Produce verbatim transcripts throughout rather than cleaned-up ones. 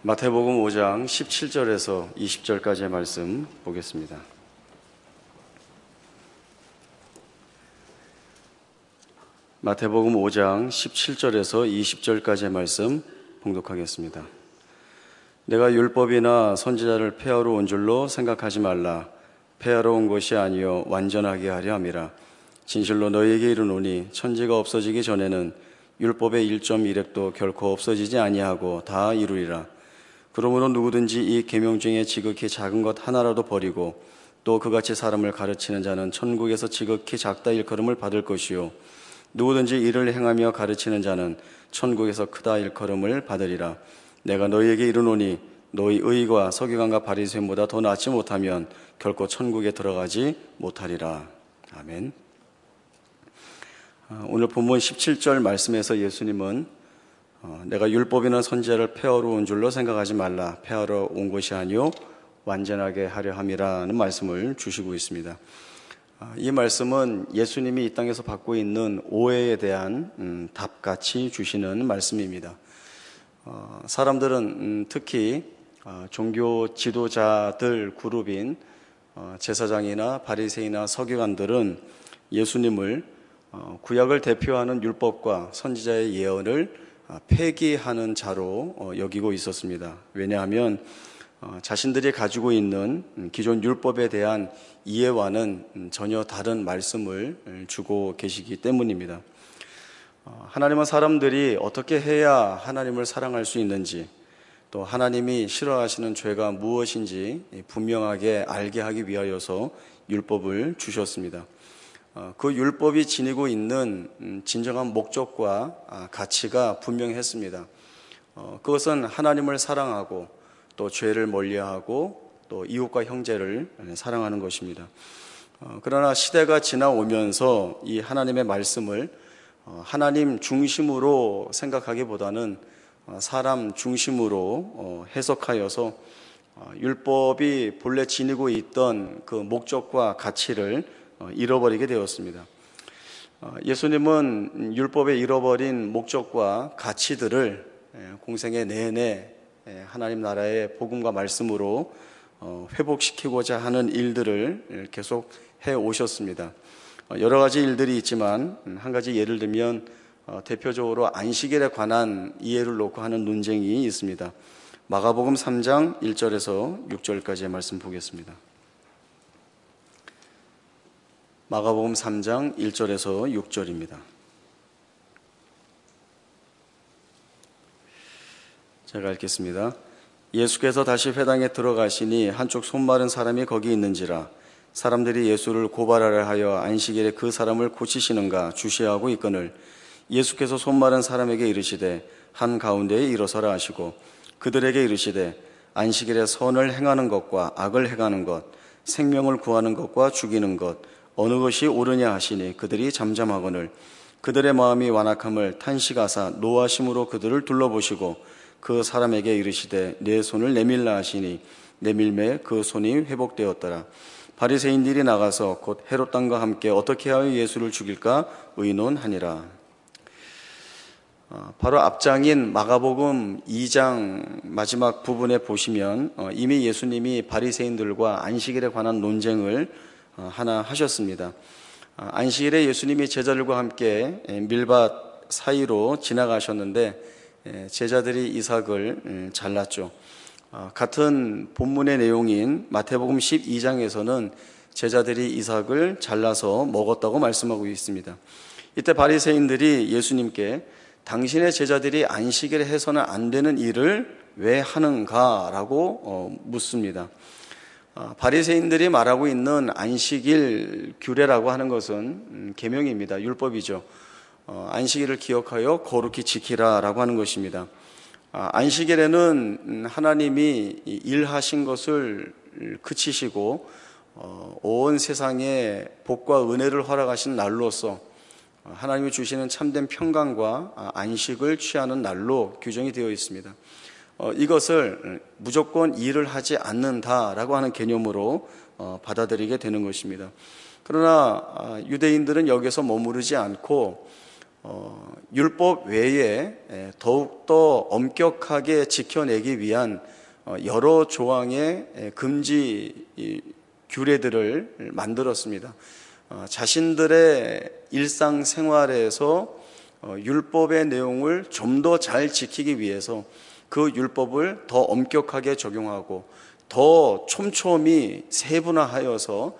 마태복음 오 장 십칠 절에서 이십 절까지의 말씀 보겠습니다. 마태복음 오 장 십칠 절에서 이십 절까지의 말씀 봉독하겠습니다. 내가 율법이나 선지자를 폐하러 온 줄로 생각하지 말라. 폐하러 온 것이 아니요 완전하게 하려 함이라. 진실로 너희에게 이르노니 천지가 없어지기 전에는 율법의 일 점 일 획도 결코 없어지지 아니하고 다 이루리라. 그러므로 누구든지 이 계명 중에 지극히 작은 것 하나라도 버리고 또 그같이 사람을 가르치는 자는 천국에서 지극히 작다 일컬음을 받을 것이요 누구든지 이를 행하며 가르치는 자는 천국에서 크다 일컬음을 받으리라. 내가 너희에게 이르노니 너희 의과 서기관과 바리새인보다 더 낫지 못하면 결코 천국에 들어가지 못하리라. 아멘. 오늘 본문 십칠 절 말씀에서 예수님은 내가 율법이나 선지자를 폐하러 온 줄로 생각하지 말라. 폐하러 온 것이 아니요 완전하게 하려 함이라는 말씀을 주시고 있습니다. 이 말씀은 예수님이 이 땅에서 받고 있는 오해에 대한 음, 답같이 주시는 말씀입니다. 어, 사람들은 음, 특히 어, 종교 지도자들 그룹인 어, 제사장이나 바리새이나 서기관들은 예수님을 어, 구약을 대표하는 율법과 선지자의 예언을 폐기하는 자로 여기고 있었습니다. 왜냐하면 자신들이 가지고 있는 기존 율법에 대한 이해와는 전혀 다른 말씀을 주고 계시기 때문입니다. 하나님은 사람들이 어떻게 해야 하나님을 사랑할 수 있는지, 또 하나님이 싫어하시는 죄가 무엇인지 분명하게 알게 하기 위하여서 율법을 주셨습니다. 그 율법이 지니고 있는 진정한 목적과 가치가 분명했습니다. 그것은 하나님을 사랑하고 또 죄를 멀리하고 또 이웃과 형제를 사랑하는 것입니다. 그러나 시대가 지나오면서 이 하나님의 말씀을 하나님 중심으로 생각하기보다는 사람 중심으로 해석하여서 율법이 본래 지니고 있던 그 목적과 가치를 잃어버리게 되었습니다. 예수님은 율법에 잃어버린 목적과 가치들을 공생애 내내 하나님 나라의 복음과 말씀으로 회복시키고자 하는 일들을 계속 해 오셨습니다. 여러 가지 일들이 있지만 한 가지 예를 들면 대표적으로 안식일에 관한 이해를 놓고 하는 논쟁이 있습니다. 마가복음 삼 장 일 절에서 육 절까지의 말씀 보겠습니다. 마가복음 삼 장 일 절에서 육 절입니다. 제가 읽겠습니다. 예수께서 다시 회당에 들어가시니 한쪽 손 마른 사람이 거기 있는지라. 사람들이 예수를 고발하려 하여 안식일에 그 사람을 고치시는가 주시하고 있거늘 예수께서 손 마른 사람에게 이르시되 한 가운데에 일어서라 하시고 그들에게 이르시되 안식일에 선을 행하는 것과 악을 행하는 것, 생명을 구하는 것과 죽이는 것 어느 것이 옳으냐 하시니 그들이 잠잠하거늘 그들의 마음이 완악함을 탄식하사 노하심으로 그들을 둘러보시고 그 사람에게 이르시되 내 손을 내밀라 하시니 내밀매 그 손이 회복되었더라. 바리새인들이 나가서 곧 헤롯 왕과 함께 어떻게 하여 예수를 죽일까 의논하니라. 바로 앞장인 마가복음 이 장 마지막 부분에 보시면 이미 예수님이 바리새인들과 안식일에 관한 논쟁을 하나 하셨습니다. 안식일에 예수님이 제자들과 함께 밀밭 사이로 지나가셨는데 제자들이 이삭을 잘랐죠. 같은 본문의 내용인 마태복음 십이 장에서는 제자들이 이삭을 잘라서 먹었다고 말씀하고 있습니다. 이때 바리새인들이 예수님께 당신의 제자들이 안식일에 해서는 안 되는 일을 왜 하는가라고 묻습니다. 바리새인들이 말하고 있는 안식일 규례라고 하는 것은 계명입니다. 율법이죠. 안식일을 기억하여 거룩히 지키라라고 하는 것입니다. 안식일에는 하나님이 일하신 것을 그치시고 온 세상에 복과 은혜를 허락하신 날로서 하나님이 주시는 참된 평강과 안식을 취하는 날로 규정이 되어 있습니다. 어, 이것을 무조건 일을 하지 않는다라고 하는 개념으로 어, 받아들이게 되는 것입니다. 그러나 어, 유대인들은 여기서 머무르지 않고 어, 율법 외에 더욱더 엄격하게 지켜내기 위한 여러 조항의 금지 규례들을 만들었습니다. 자신들의 일상생활에서 율법의 내용을 좀 더 잘 지키기 위해서 그 율법을 더 엄격하게 적용하고 더 촘촘히 세분화하여서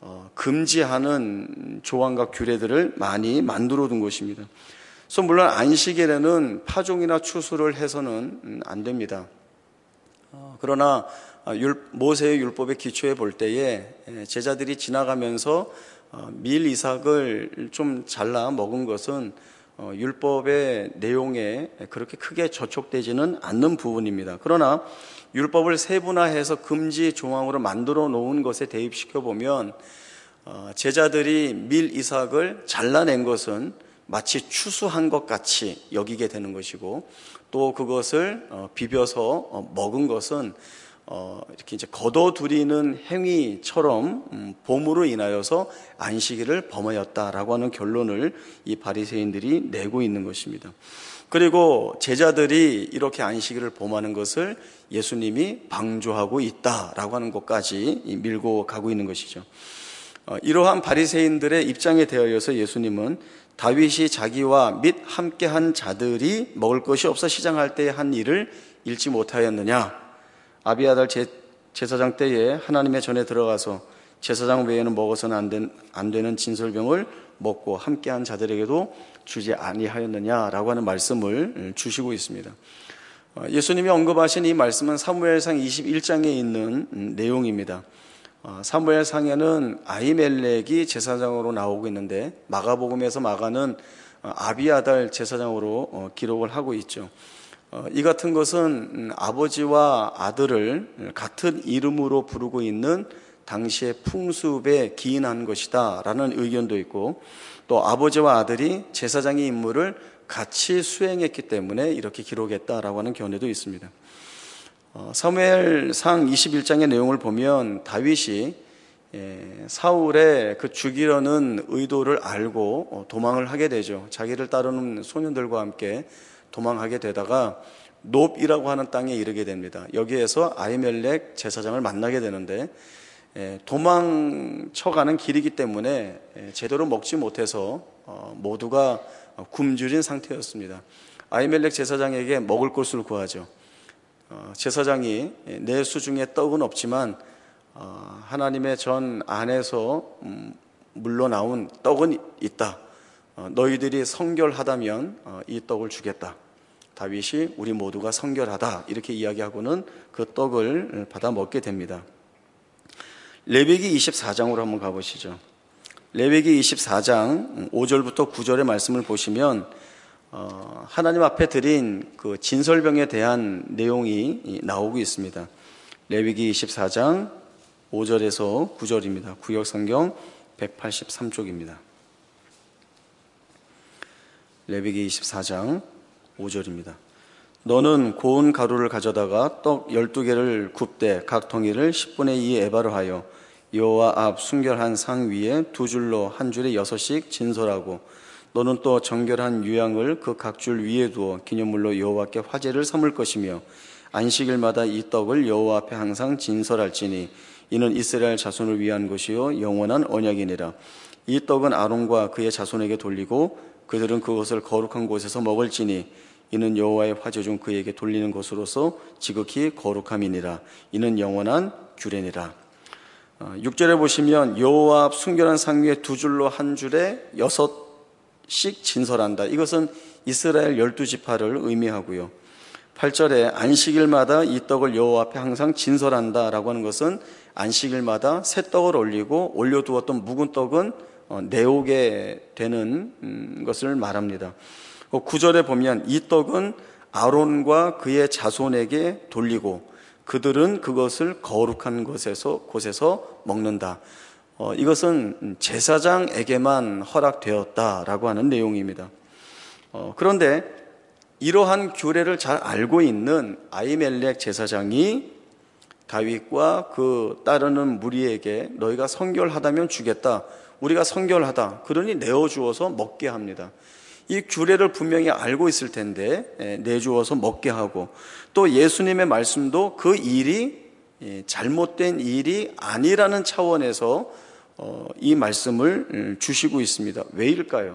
금지하는 조항과 규례들을 많이 만들어 둔 것입니다. 그래서 물론 안식일에는 파종이나 추수를 해서는 안 됩니다. 그러나 모세의 율법에 기초해 볼 때에 제자들이 지나가면서 밀 이삭을 좀 잘라 먹은 것은 율법의 내용에 그렇게 크게 저촉되지는 않는 부분입니다. 그러나 율법을 세분화해서 금지 조항으로 만들어 놓은 것에 대입시켜 보면 제자들이 밀 이삭을 잘라낸 것은 마치 추수한 것 같이 여기게 되는 것이고, 또 그것을 비벼서 먹은 것은 이렇게 이제 거둬들이는 행위처럼 봄으로 인하여서 안식일을 범하였다라고 하는 결론을 이 바리새인들이 내고 있는 것입니다. 그리고 제자들이 이렇게 안식일을 범하는 것을 예수님이 방조하고 있다라고 하는 것까지 밀고 가고 있는 것이죠. 이러한 바리새인들의 입장에 대하여서 예수님은 다윗이 자기와 및 함께한 자들이 먹을 것이 없어 시장할 때에 한 일을 잃지 못하였느냐? 아비아달 제사장 때에 하나님의 전에 들어가서 제사장 외에는 먹어서는 안, 된, 안 되는 진설병을 먹고 함께한 자들에게도 주지 아니하였느냐라고 하는 말씀을 주시고 있습니다. 예수님이 언급하신 이 말씀은 사무엘상 이십일 장에 있는 내용입니다. 사무엘상에는 아히멜렉이 제사장으로 나오고 있는데 마가복음에서 마가는 아비아달 제사장으로 기록을 하고 있죠. 이 같은 것은 아버지와 아들을 같은 이름으로 부르고 있는 당시의 풍습에 기인한 것이다 라는 의견도 있고, 또 아버지와 아들이 제사장의 임무를 같이 수행했기 때문에 이렇게 기록했다라고 하는 견해도 있습니다. 사무엘상 이십일 장의 내용을 보면 다윗이 사울의 그 죽이려는 의도를 알고 도망을 하게 되죠. 자기를 따르는 소년들과 함께 도망하게 되다가 놉이라고 하는 땅에 이르게 됩니다. 여기에서 아히멜렉 제사장을 만나게 되는데 도망쳐가는 길이기 때문에 제대로 먹지 못해서 모두가 굶주린 상태였습니다. 아히멜렉 제사장에게 먹을 것을 구하죠. 제사장이 내 수중에 떡은 없지만 하나님의 전 안에서 물러나온 떡은 있다. 너희들이 성결하다면 이 떡을 주겠다. 다윗이 우리 모두가 성결하다 이렇게 이야기하고는 그 떡을 받아 먹게 됩니다. 레위기 이십사 장으로 한번 가보시죠. 레위기 이십사 장 오 절부터 구 절의 말씀을 보시면 하나님 앞에 드린 그 진설병에 대한 내용이 나오고 있습니다. 레위기 이십사 장 오 절에서 구 절입니다. 구역성경 백팔십삼 쪽입니다. 레위기 이십사 장 오 절입니다. 너는 고운 가루를 가져다가 떡 열두 개를 굽되 각 덩이를 십분의 이 에바로 하여 여호와 앞 순결한 상 위에 두 줄로 한 줄에 여섯씩 진설하고, 너는 또 정결한 유향을 그 각 줄 위에 두어 기념물로 여호와께 화제를 삼을 것이며, 안식일마다 이 떡을 여호와 앞에 항상 진설할지니 이는 이스라엘 자손을 위한 것이요 영원한 언약이니라. 이 떡은 아론과 그의 자손에게 돌리고 그들은 그것을 거룩한 곳에서 먹을지니 이는 여호와의 화제 중 그에게 돌리는 것으로서 지극히 거룩함이니라. 이는 영원한 규례니라. 육 절에 보시면 여호와 앞 순결한 상 위에 두 줄로 한 줄에 여섯씩 진설한다. 이것은 이스라엘 열두 지파를 의미하고요. 팔 절에 안식일마다 이 떡을 여호와 앞에 항상 진설한다라고 하는 것은 안식일마다 새 떡을 올리고 올려두었던 묵은 떡은 내오게 되는 것을 말합니다. 구 절에 보면 이 떡은 아론과 그의 자손에게 돌리고 그들은 그것을 거룩한 곳에서, 곳에서 먹는다. 어, 이것은 제사장에게만 허락되었다라고 하는 내용입니다. 어, 그런데 이러한 규례를 잘 알고 있는 아히멜렉 제사장이 다윗과 그 따르는 무리에게 너희가 성결하다면 주겠다. 우리가 성결하다. 그러니 내어주어서 먹게 합니다. 이 규례를 분명히 알고 있을 텐데 내주어서 먹게 하고, 또 예수님의 말씀도 그 일이 잘못된 일이 아니라는 차원에서 이 말씀을 주시고 있습니다. 왜일까요?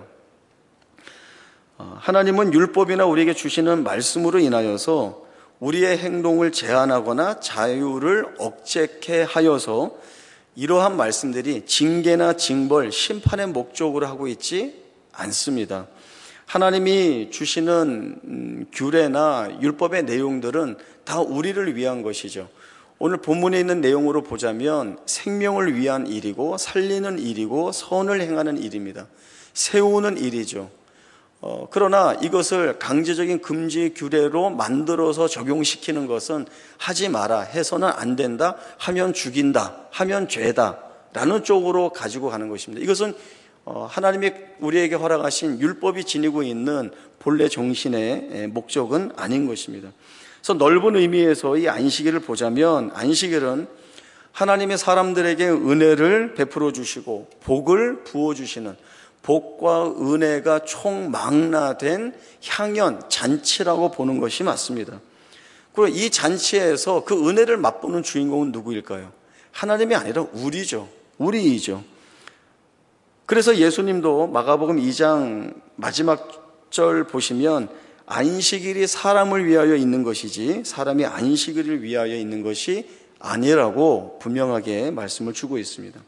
하나님은 율법이나 우리에게 주시는 말씀으로 인하여서 우리의 행동을 제한하거나 자유를 억제케 하여서 이러한 말씀들이 징계나 징벌, 심판의 목적으로 하고 있지 않습니다. 하나님이 주시는 규례나 율법의 내용들은 다 우리를 위한 것이죠. 오늘 본문에 있는 내용으로 보자면 생명을 위한 일이고 살리는 일이고 선을 행하는 일입니다. 세우는 일이죠. 어, 그러나 이것을 강제적인 금지 규례로 만들어서 적용시키는 것은 하지 마라, 해서는 안 된다, 하면 죽인다, 하면 죄다 라는 쪽으로 가지고 가는 것입니다. 이것은 어, 하나님이 우리에게 허락하신 율법이 지니고 있는 본래 정신의 목적은 아닌 것입니다. 그래서 넓은 의미에서 이 안식일을 보자면 안식일은 하나님의 사람들에게 은혜를 베풀어 주시고 복을 부어 주시는 복과 은혜가 총망라된 향연 잔치라고 보는 것이 맞습니다. 그리고 이 잔치에서 그 은혜를 맛보는 주인공은 누구일까요? 하나님이 아니라 우리죠. 우리이죠. 그래서 예수님도 마가복음 이 장 마지막 절 보시면 안식일이 사람을 위하여 있는 것이지 사람이 안식일을 위하여 있는 것이 아니라고 분명하게 말씀을 주고 있습니다.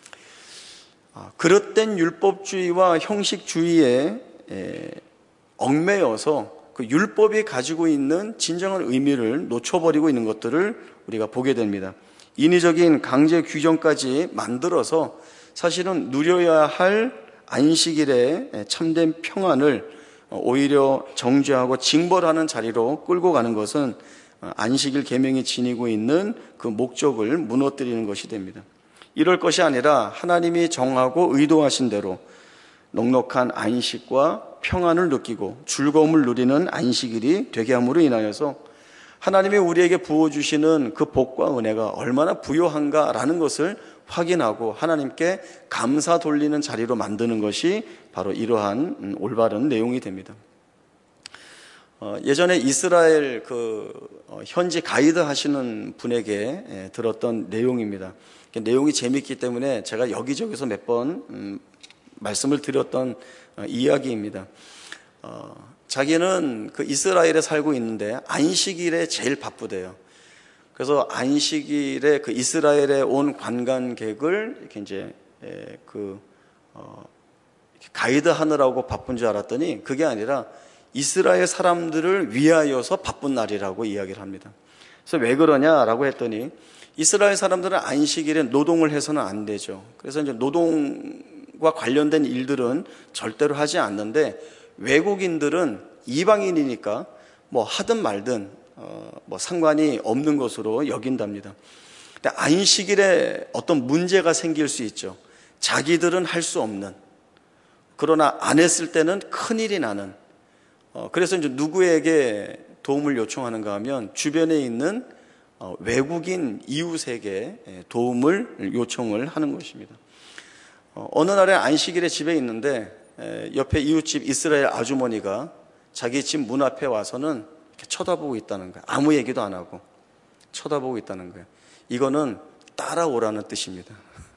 그릇된 율법주의와 형식주의에 얽매여서 그 율법이 가지고 있는 진정한 의미를 놓쳐버리고 있는 것들을 우리가 보게 됩니다. 인위적인 강제 규정까지 만들어서 사실은 누려야 할 안식일의 참된 평안을 오히려 정죄하고 징벌하는 자리로 끌고 가는 것은 안식일 계명이 지니고 있는 그 목적을 무너뜨리는 것이 됩니다. 이럴 것이 아니라 하나님이 정하고 의도하신 대로 넉넉한 안식과 평안을 느끼고 즐거움을 누리는 안식일이 되게 함으로 인하여서 하나님이 우리에게 부어주시는 그 복과 은혜가 얼마나 부요한가라는 것을 확인하고 하나님께 감사 돌리는 자리로 만드는 것이 바로 이러한 올바른 내용이 됩니다. 어, 예전에 이스라엘 그 어, 현지 가이드 하시는 분에게 예, 들었던 내용입니다. 내용이 재미있기 때문에 제가 여기저기서 몇 번 음, 말씀을 드렸던 어, 이야기입니다. 어, 자기는 그 이스라엘에 살고 있는데 안식일에 제일 바쁘대요. 그래서 안식일에 그 이스라엘에 온 관광객을 이렇게 이제 예, 그 어, 가이드 하느라고 바쁜 줄 알았더니 그게 아니라 이스라엘 사람들을 위하여서 바쁜 날이라고 이야기를 합니다. 그래서 왜 그러냐라고 했더니 이스라엘 사람들은 안식일에 노동을 해서는 안 되죠. 그래서 이제 노동과 관련된 일들은 절대로 하지 않는데 외국인들은 이방인이니까 뭐 하든 말든 어, 뭐 상관이 없는 것으로 여긴답니다. 근데 안식일에 어떤 문제가 생길 수 있죠. 자기들은 할 수 없는, 그러나 안 했을 때는 큰일이 나는, 어, 그래서 이제 누구에게 도움을 요청하는가 하면 주변에 있는 어, 외국인 이웃에게 도움을 요청을 하는 것입니다. 어, 어느 날에 안식일에 집에 있는데 에, 옆에 이웃집 이스라엘 아주머니가 자기 집 문 앞에 와서는 이렇게 쳐다보고 있다는 거예요. 아무 얘기도 안 하고 쳐다보고 있다는 거예요. 이거는 따라오라는 뜻입니다.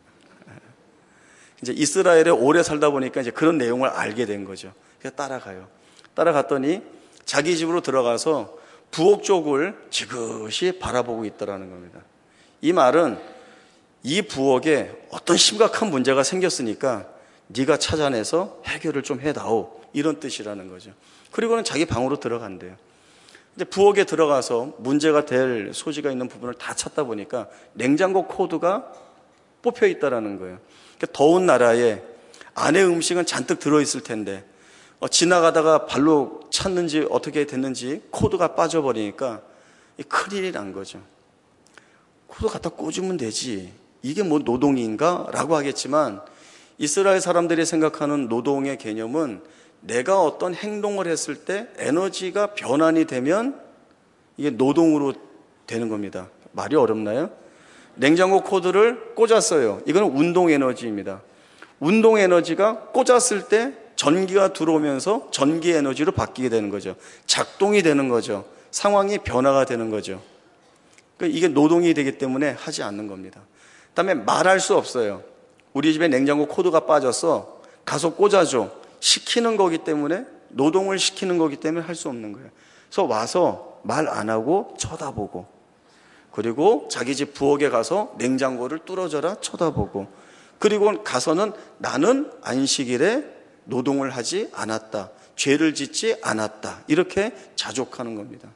이제 이스라엘에 오래 살다 보니까 이제 그런 내용을 알게 된 거죠. 그래서 따라가요. 따라갔더니 자기 집으로 들어가서 부엌 쪽을 지그시 바라보고 있더라는 겁니다. 이 말은 이 부엌에 어떤 심각한 문제가 생겼으니까 네가 찾아내서 해결을 좀 해다오, 이런 뜻이라는 거죠. 그리고는 자기 방으로 들어간대요. 근데 부엌에 들어가서 문제가 될 소지가 있는 부분을 다 찾다 보니까 냉장고 코드가 뽑혀 있다라는 거예요. 그러니까 더운 나라에 안에 음식은 잔뜩 들어있을 텐데 어, 지나가다가 발로 찼는지 어떻게 됐는지 코드가 빠져버리니까 큰일이 난 거죠. 코드 갖다 꽂으면 되지, 이게 뭐 노동인가? 라고 하겠지만 이스라엘 사람들이 생각하는 노동의 개념은 내가 어떤 행동을 했을 때 에너지가 변환이 되면 이게 노동으로 되는 겁니다. 말이 어렵나요? 냉장고 코드를 꽂았어요. 이건 운동 에너지입니다. 운동 에너지가 꽂았을 때 전기가 들어오면서 전기 에너지로 바뀌게 되는 거죠. 작동이 되는 거죠. 상황이 변화가 되는 거죠. 그러니까 이게 노동이 되기 때문에 하지 않는 겁니다. 그다음에 말할 수 없어요. 우리 집에 냉장고 코드가 빠져서 가서 꽂아줘. 시키는 거기 때문에, 노동을 시키는 거기 때문에 할 수 없는 거예요. 그래서 와서 말 안 하고 쳐다보고, 그리고 자기 집 부엌에 가서 냉장고를 뚫어져라 쳐다보고, 그리고 가서는 나는 안식일에 노동을 하지 않았다, 죄를 짓지 않았다, 이렇게 자족하는 겁니다.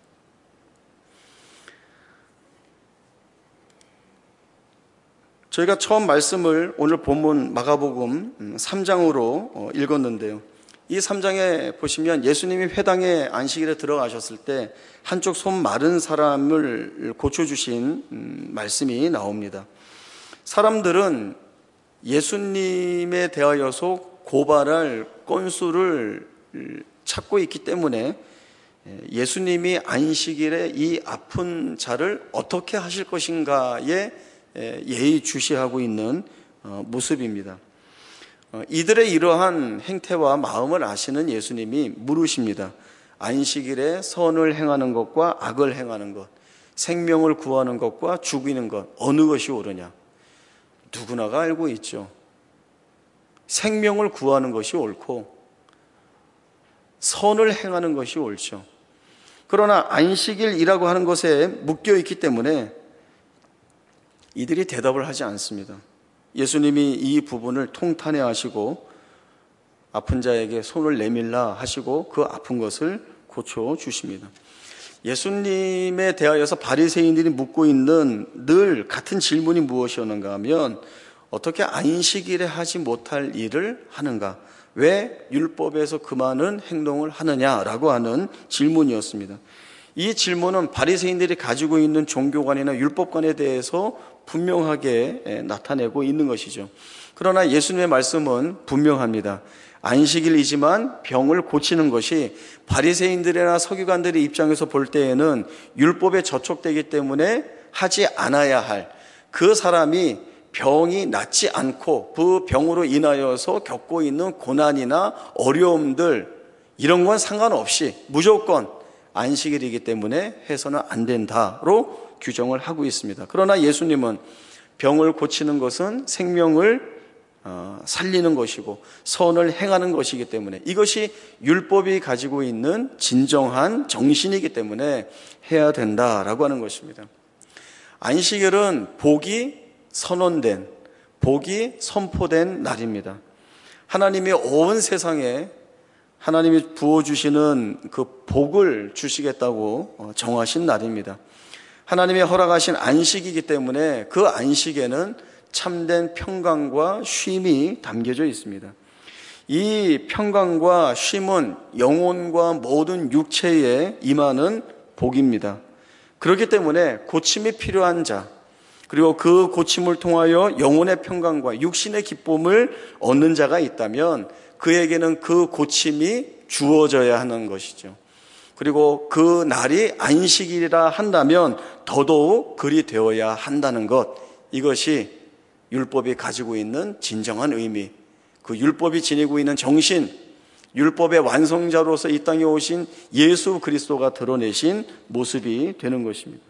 저희가 처음 말씀을 오늘 본문 마가복음 삼 장으로 읽었는데요. 이 삼 장에 보시면 예수님이 회당에 안식일에 들어가셨을 때 한쪽 손 마른 사람을 고쳐주신 말씀이 나옵니다. 사람들은 예수님에 대하여서 고발할 건수를 찾고 있기 때문에 예수님이 안식일에 이 아픈 자를 어떻게 하실 것인가에 예의주시하고 있는 모습입니다. 이들의 이러한 행태와 마음을 아시는 예수님이 물으십니다. 안식일에 선을 행하는 것과 악을 행하는 것, 생명을 구하는 것과 죽이는 것, 어느 것이 옳으냐? 누구나가 알고 있죠. 생명을 구하는 것이 옳고 선을 행하는 것이 옳죠. 그러나 안식일이라고 하는 것에 묶여 있기 때문에 이들이 대답을 하지 않습니다. 예수님이 이 부분을 통탄해 하시고 아픈 자에게 손을 내밀라 하시고 그 아픈 것을 고쳐 주십니다. 예수님에 대하여서 바리새인들이 묻고 있는 늘 같은 질문이 무엇이었는가 하면, 어떻게 안식일에 하지 못할 일을 하는가? 왜 율법에서 그 많은 행동을 하느냐라고 하는 질문이었습니다. 이 질문은 바리새인들이 가지고 있는 종교관이나 율법관에 대해서 분명하게 나타내고 있는 것이죠. 그러나 예수님의 말씀은 분명합니다. 안식일이지만 병을 고치는 것이 바리새인들이나 서기관들의 입장에서 볼 때에는 율법에 저촉되기 때문에 하지 않아야 할, 그 사람이 병이 낫지 않고 그 병으로 인하여서 겪고 있는 고난이나 어려움들, 이런 건 상관없이 무조건 안식일이기 때문에 해서는 안 된다로 규정을 하고 있습니다. 그러나 예수님은 병을 고치는 것은 생명을 살리는 것이고 선을 행하는 것이기 때문에, 이것이 율법이 가지고 있는 진정한 정신이기 때문에 해야 된다라고 하는 것입니다. 안식일은 복이 선언된, 복이 선포된 날입니다. 하나님이 온 세상에 하나님이 부어주시는 그 복을 주시겠다고 정하신 날입니다. 하나님이 허락하신 안식이기 때문에 그 안식에는 참된 평강과 쉼이 담겨져 있습니다. 이 평강과 쉼은 영혼과 모든 육체에 임하는 복입니다. 그렇기 때문에 고침이 필요한 자, 그리고 그 고침을 통하여 영혼의 평강과 육신의 기쁨을 얻는 자가 있다면 그에게는 그 고침이 주어져야 하는 것이죠. 그리고 그 날이 안식일이라 한다면 더더욱 그리 되어야 한다는 것, 이것이 율법이 가지고 있는 진정한 의미, 그 율법이 지니고 있는 정신, 율법의 완성자로서 이 땅에 오신 예수 그리스도가 드러내신 모습이 되는 것입니다.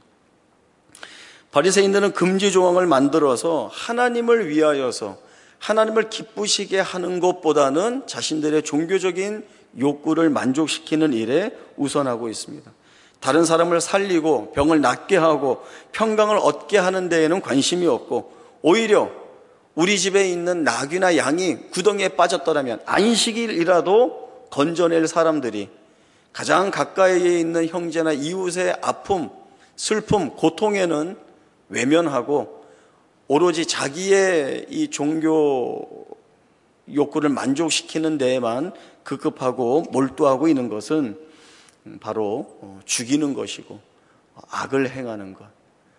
바리새인들은 금지 조항을 만들어서 하나님을 위하여서 하나님을 기쁘시게 하는 것보다는 자신들의 종교적인 욕구를 만족시키는 일에 우선하고 있습니다. 다른 사람을 살리고 병을 낫게 하고 평강을 얻게 하는 데에는 관심이 없고, 오히려 우리 집에 있는 낙이나 양이 구덩이에 빠졌더라면 안식일이라도 건져낼 사람들이 가장 가까이에 있는 형제나 이웃의 아픔, 슬픔, 고통에는 외면하고 오로지 자기의 이 종교 욕구를 만족시키는 데에만 급급하고 몰두하고 있는 것은 바로 죽이는 것이고 악을 행하는 것,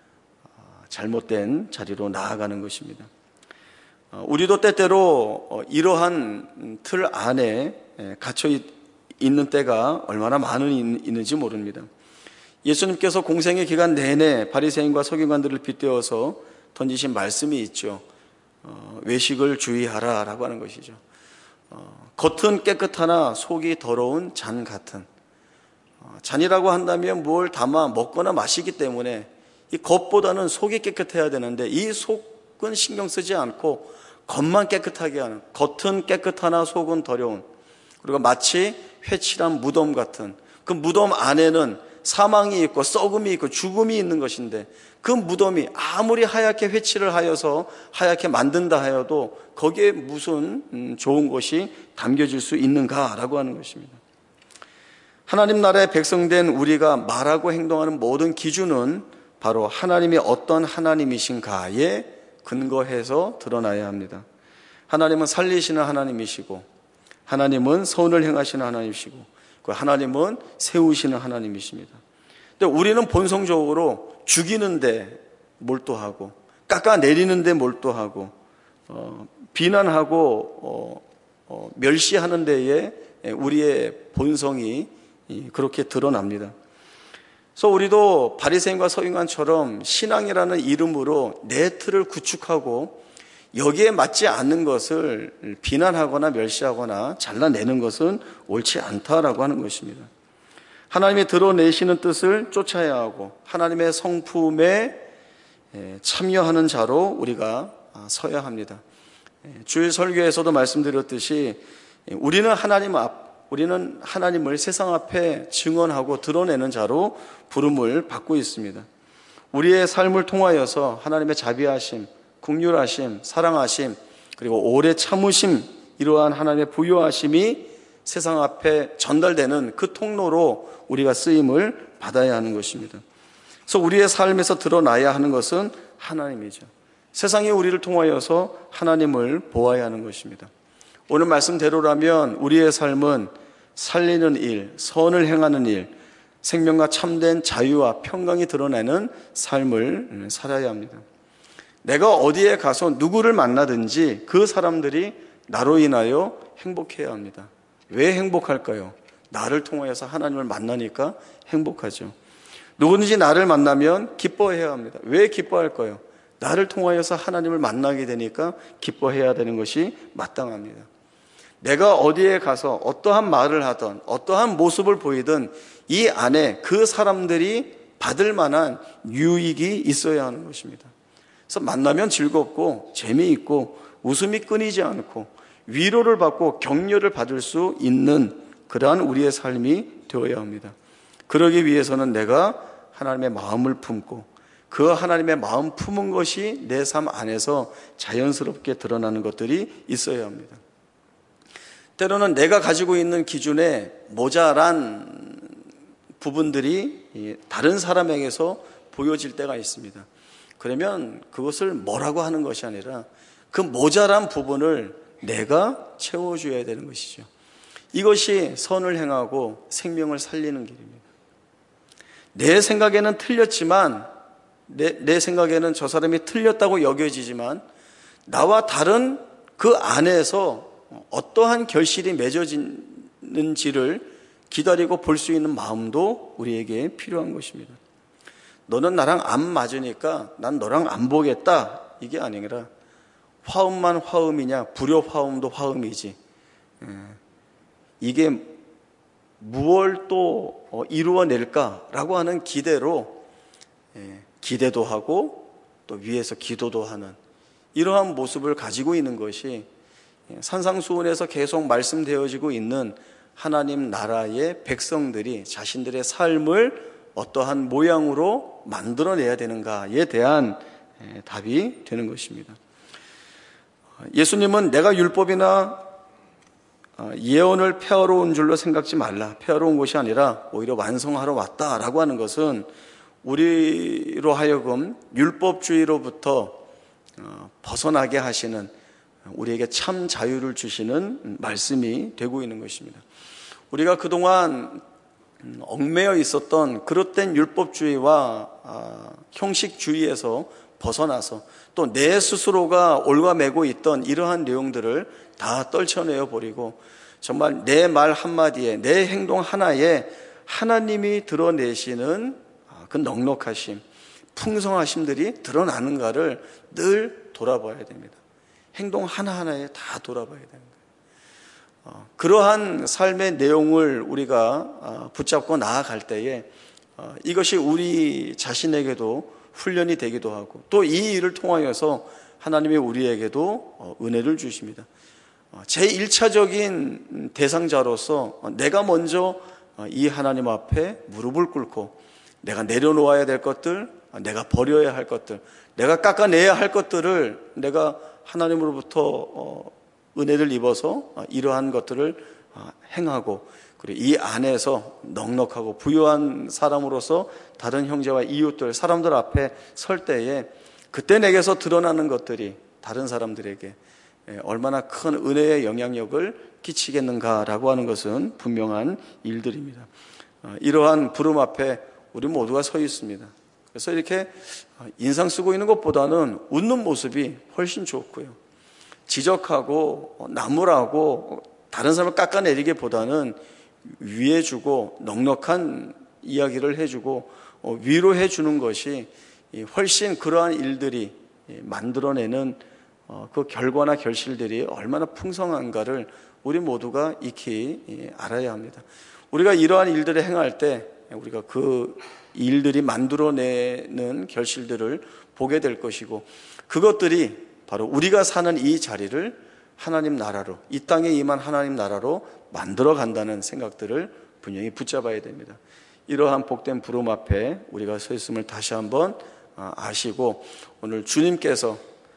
잘못된 자리로 나아가는 것입니다. 우리도 때때로 이러한 틀 안에 갇혀 있는 때가 얼마나 많이 있는지 모릅니다. 예수님께서 공생의 기간 내내 바리새인과 서기관들을 빗대어서 던지신 말씀이 있죠. 외식을 주의하라 라고 하는 것이죠. 어, 겉은 깨끗하나 속이 더러운 잔 같은, 어, 잔이라고 한다면 뭘 담아 먹거나 마시기 때문에 이 겉보다는 속이 깨끗해야 되는데 이 속은 신경 쓰지 않고 겉만 깨끗하게 하는, 겉은 깨끗하나 속은 더러운, 그리고 마치 회칠한 무덤 같은, 그 무덤 안에는 사망이 있고 썩음이 있고 죽음이 있는 것인데 그 무덤이 아무리 하얗게 회칠을 하여서 하얗게 만든다 하여도 거기에 무슨 좋은 것이 담겨질 수 있는가라고 하는 것입니다. 하나님 나라의 백성된 우리가 말하고 행동하는 모든 기준은 바로 하나님이 어떤 하나님이신가에 근거해서 드러나야 합니다. 하나님은 살리시는 하나님이시고, 하나님은 선을 행하시는 하나님이시고, 그 하나님은 세우시는 하나님이십니다. 근데 우리는 본성적으로 죽이는데 몰두하고, 깎아내리는데 몰두하고, 어, 비난하고 어, 어, 멸시하는 데에 우리의 본성이 그렇게 드러납니다. 그래서 우리도 바리새인과 서기관처럼 신앙이라는 이름으로 내 틀을 구축하고 여기에 맞지 않는 것을 비난하거나 멸시하거나 잘라내는 것은 옳지 않다라고 하는 것입니다. 하나님이 드러내시는 뜻을 쫓아야 하고 하나님의 성품에 참여하는 자로 우리가 서야 합니다. 주일 설교에서도 말씀드렸듯이 우리는 하나님 앞 우리는 하나님을 세상 앞에 증언하고 드러내는 자로 부름을 받고 있습니다. 우리의 삶을 통하여서 하나님의 자비하심, 긍휼하심, 사랑하심, 그리고 오래 참으심, 이러한 하나님의 부요하심이 세상 앞에 전달되는 그 통로로 우리가 쓰임을 받아야 하는 것입니다. 그래서 우리의 삶에서 드러나야 하는 것은 하나님이죠. 세상이 우리를 통하여서 하나님을 보아야 하는 것입니다. 오늘 말씀대로라면 우리의 삶은 살리는 일, 선을 행하는 일, 생명과 참된 자유와 평강이 드러나는 삶을 살아야 합니다. 내가 어디에 가서 누구를 만나든지 그 사람들이 나로 인하여 행복해야 합니다. 왜 행복할까요? 나를 통하여서 하나님을 만나니까 행복하죠. 누구든지 나를 만나면 기뻐해야 합니다. 왜 기뻐할까요? 나를 통하여서 하나님을 만나게 되니까 기뻐해야 되는 것이 마땅합니다. 내가 어디에 가서 어떠한 말을 하든 어떠한 모습을 보이든 이 안에 그 사람들이 받을 만한 유익이 있어야 하는 것입니다. 그래서 만나면 즐겁고 재미있고 웃음이 끊이지 않고 위로를 받고 격려를 받을 수 있는 그러한 우리의 삶이 되어야 합니다. 그러기 위해서는 내가 하나님의 마음을 품고 그 하나님의 마음 품은 것이 내 삶 안에서 자연스럽게 드러나는 것들이 있어야 합니다. 때로는 내가 가지고 있는 기준에 모자란 부분들이 다른 사람에게서 보여질 때가 있습니다. 그러면 그것을 뭐라고 하는 것이 아니라 그 모자란 부분을 내가 채워줘야 되는 것이죠. 이것이 선을 행하고 생명을 살리는 길입니다. 내 생각에는 틀렸지만 내, 내 생각에는 저 사람이 틀렸다고 여겨지지만 나와 다른 그 안에서 어떠한 결실이 맺어지는지를 기다리고 볼 수 있는 마음도 우리에게 필요한 것입니다. 너는 나랑 안 맞으니까 난 너랑 안 보겠다, 이게 아니라 화음만 화음이냐 불효 화음도 화음이지, 이게 무엇을 또 이루어낼까라고 하는 기대로 기대도 하고 또 위에서 기도도 하는 이러한 모습을 가지고 있는 것이 산상수훈에서 계속 말씀되어지고 있는 하나님 나라의 백성들이 자신들의 삶을 어떠한 모양으로 만들어내야 되는가에 대한 답이 되는 것입니다. 예수님은 내가 율법이나 예언을 폐하러 온 줄로 생각지 말라, 폐하러 온 것이 아니라 오히려 완성하러 왔다라고 하는 것은 우리로 하여금 율법주의로부터 벗어나게 하시는, 우리에게 참 자유를 주시는 말씀이 되고 있는 것입니다. 우리가 그동안 얽매여 있었던 그릇된 율법주의와 형식주의에서 벗어나서 또 내 스스로가 올가매고 있던 이러한 내용들을 다 떨쳐내어 버리고 정말 내 말 한마디에 내 행동 하나에 하나님이 드러내시는 그 넉넉하심, 풍성하심들이 드러나는가를 늘 돌아봐야 됩니다. 행동 하나하나에 다 돌아봐야 됩니다. 그러한 삶의 내용을 우리가 붙잡고 나아갈 때에 이것이 우리 자신에게도 훈련이 되기도 하고 또 이 일을 통하여서 하나님이 우리에게도 은혜를 주십니다. 제일 차적인 대상자로서 내가 먼저 이 하나님 앞에 무릎을 꿇고 내가 내려놓아야 될 것들, 내가 버려야 할 것들, 내가 깎아내야 할 것들을 내가 하나님으로부터 은혜를 입어서 이러한 것들을 행하고 그리고 이 안에서 넉넉하고 부유한 사람으로서 다른 형제와 이웃들, 사람들 앞에 설 때에 그때 내게서 드러나는 것들이 다른 사람들에게 얼마나 큰 은혜의 영향력을 끼치겠는가라고 하는 것은 분명한 일들입니다. 이러한 부름 앞에 우리 모두가 서 있습니다. 그래서 이렇게 인상 쓰고 있는 것보다는 웃는 모습이 훨씬 좋고요. 지적하고 나무라고 다른 사람을 깎아내리기보다는 위해주고 넉넉한 이야기를 해주고 위로해 주는 것이 훨씬 그러한 일들이 만들어내는 그 결과나 결실들이 얼마나 풍성한가를 우리 모두가 익히 알아야 합니다. 우리가 이러한 일들을 행할 때 우리가 그 일들이 만들어내는 결실들을 보게 될 것이고 그것들이 바로 우리가 사는 이 자리를 하나님 나라로, 이 땅에 임한 하나님 나라로 만들어 간다는 생각들을 분명히 붙잡아야 됩니다. 이러한 복된 부름 앞에 우리가 서 있음을 다시 한번 아시고 오늘 주님께서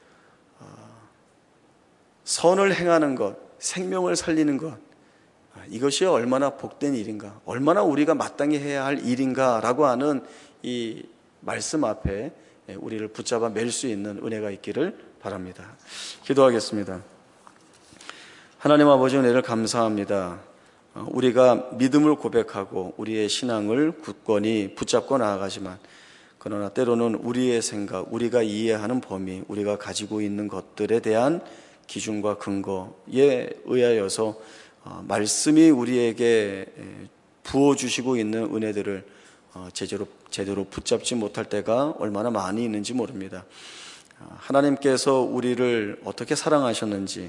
선을 행하는 것, 생명을 살리는 것, 이것이 얼마나 복된 일인가, 얼마나 우리가 마땅히 해야 할 일인가라고 하는 이 말씀 앞에 우리를 붙잡아 맬 수 있는 은혜가 있기를 바랍니다. 기도하겠습니다. 하나님 아버지 은혜를 감사합니다. 우리가 믿음을 고백하고 우리의 신앙을 굳건히 붙잡고 나아가지만 그러나 때로는 우리의 생각, 우리가 이해하는 범위, 우리가 가지고 있는 것들에 대한 기준과 근거에 의하여서 말씀이 우리에게 부어주시고 있는 은혜들을 제대로, 제대로 붙잡지 못할 때가 얼마나 많이 있는지 모릅니다. 하나님께서 우리를 어떻게 사랑하셨는지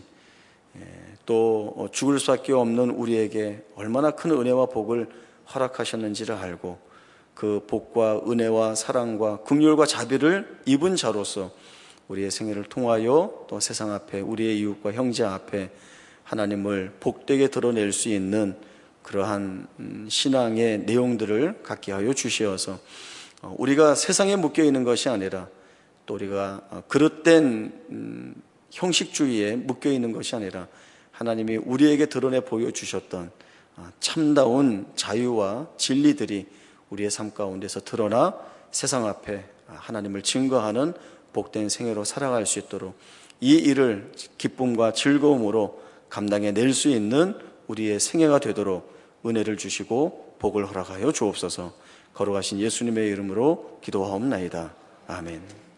또 죽을 수밖에 없는 우리에게 얼마나 큰 은혜와 복을 허락하셨는지를 알고 그 복과 은혜와 사랑과 긍휼과 자비를 입은 자로서 우리의 생애를 통하여 또 세상 앞에 우리의 이웃과 형제 앞에 하나님을 복되게 드러낼 수 있는 그러한 신앙의 내용들을 갖게 하여 주시어서 우리가 세상에 묶여 있는 것이 아니라 또 우리가 그릇된 형식주의에 묶여 있는 것이 아니라 하나님이 우리에게 드러내 보여주셨던 참다운 자유와 진리들이 우리의 삶 가운데서 드러나 세상 앞에 하나님을 증거하는 복된 생애로 살아갈 수 있도록 이 일을 기쁨과 즐거움으로 감당해낼 수 있는 우리의 생애가 되도록 은혜를 주시고 복을 허락하여 주옵소서. 거룩하신 예수님의 이름으로 기도하옵나이다. 아멘.